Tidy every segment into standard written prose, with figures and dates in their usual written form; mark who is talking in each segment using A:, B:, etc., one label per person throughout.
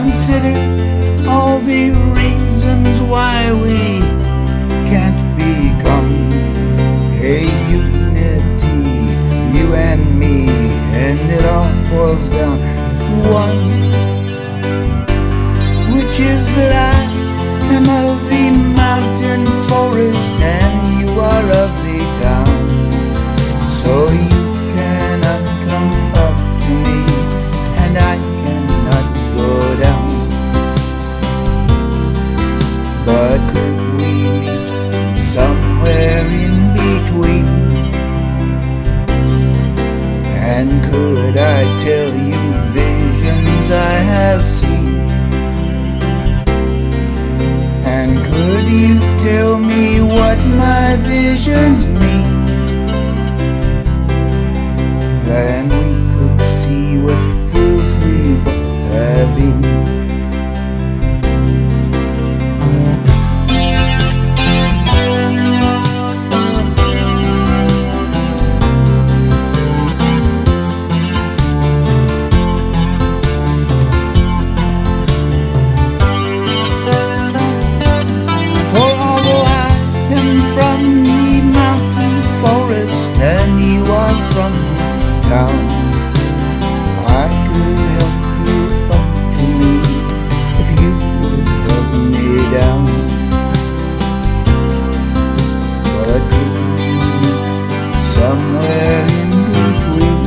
A: consider all the reasons why we can't become a unity, you and me, and it all boils down to one, which is that I am of the mountain forest and you are of the town. So you cannot come up to me and I cannot go down. But could we meet somewhere in between? And could I tell you visions I have seen? And could you tell me what my visions mean? Then we could see what fools we both have been. From the mountain forest and you are from the town, I could help you up to me if you would help me down. But could we meet somewhere in between?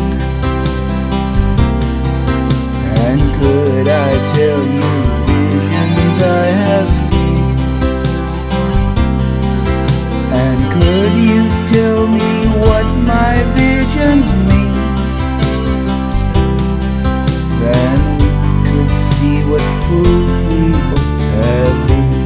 A: And could I tell you visions I have seen? And could you tell me what my visions mean? Then we could see what fools we both have been.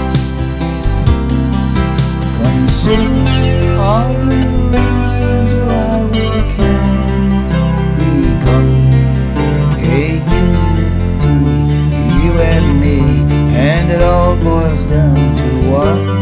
A: Consider all the reasons why we can't become a unity, you and me, and it all boils down to one.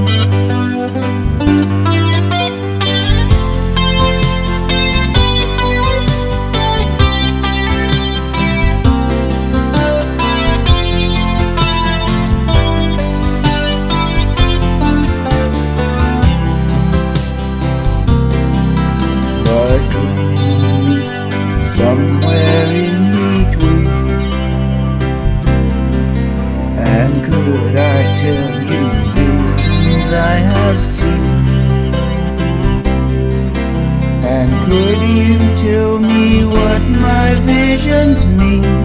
A: Somewhere in between. And could I tell you visions I have seen? And could you tell me what my visions mean?